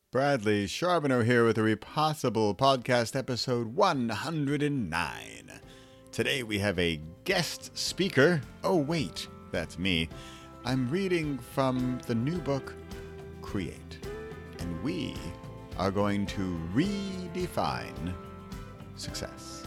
Bradley Charbonneau here with a Repossible Podcast episode 109. Today we have a guest speaker. Oh wait, that's me. I'm reading from the new book, Create. And we are going to redefine success.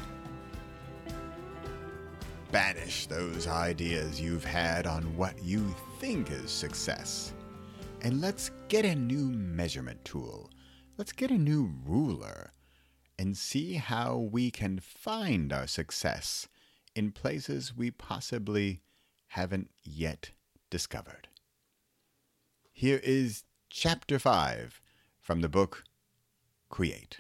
Banish those ideas you've had on what you think is success. And let's get a new measurement tool. Let's get a new ruler and see how we can find our success in places we possibly haven't yet discovered. Here is Chapter 5 from the book Create.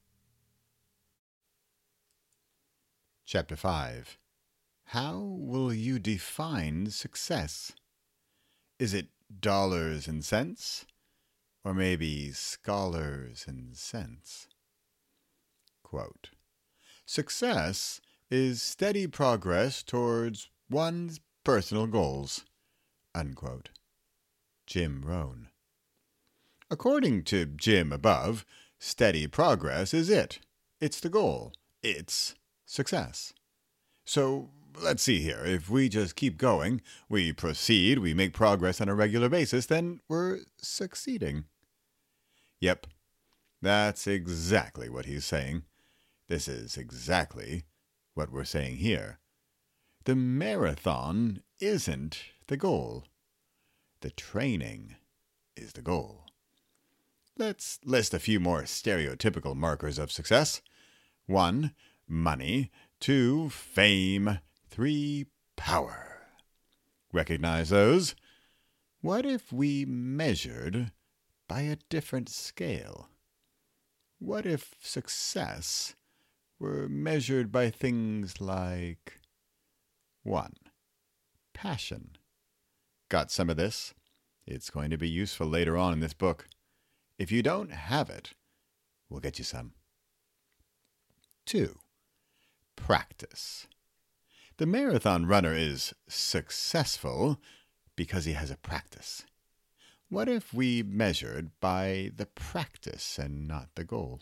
Chapter 5. How will you define success? Is it dollars and cents, or maybe scholars and cents? Quote, success is steady progress towards one's personal goals. Unquote. Jim Rohn. According to Jim above, steady progress is it. It's the goal. It's success. So, let's see here. If we just keep going, we proceed, we make progress on a regular basis, then we're succeeding. Yep, that's exactly what he's saying. This is exactly what we're saying here. The marathon isn't the goal. The training is the goal. Let's list a few more stereotypical markers of success. 1, money. 2, fame. 3, power. Recognize those? What if we measured by a different scale? What if success were measured by things like 1, passion. Got some of this? It's going to be useful later on in this book. If you don't have it, we'll get you some. 2, practice. The marathon runner is successful because he has a practice. What if we measured by the practice and not the goal?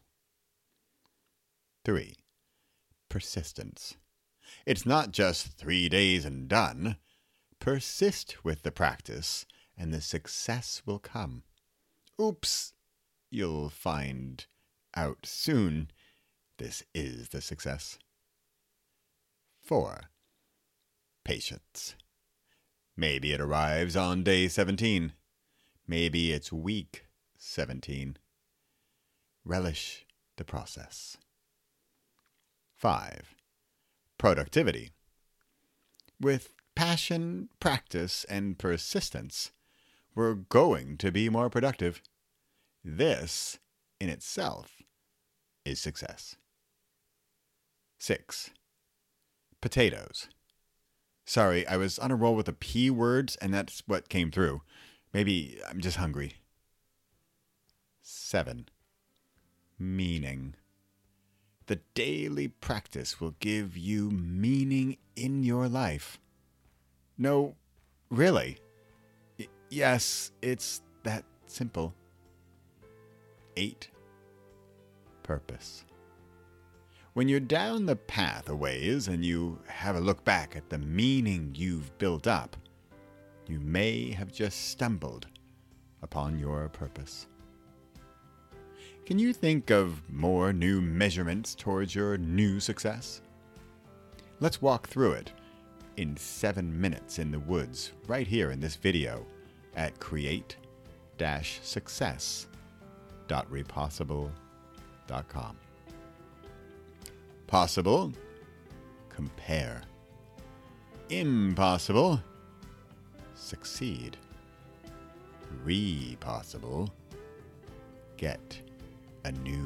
3, persistence. It's not just 3 days and done. Persist with the practice, and the success will come. Oops, you'll find out soon this is the success. 4, patience. Maybe it arrives on day 17. Maybe it's week 17. Relish the process. 5, productivity. With passion, practice, and persistence, we're going to be more productive. This, in itself, is success. 6, potatoes. Sorry, I was on a roll with the P words, and that's what came through. Maybe I'm just hungry. 7, meaning. The daily practice will give you meaning in your life. No, really. Yes, it's that simple. 8, purpose. When you're down the path a ways and you have a look back at the meaning you've built up, you may have just stumbled upon your purpose. Can you think of more new measurements towards your new success? Let's walk through it in 7 minutes in the woods right here in this video at create-success.repossible.com. Possible, compare. Impossible, succeed. Repossible, get a new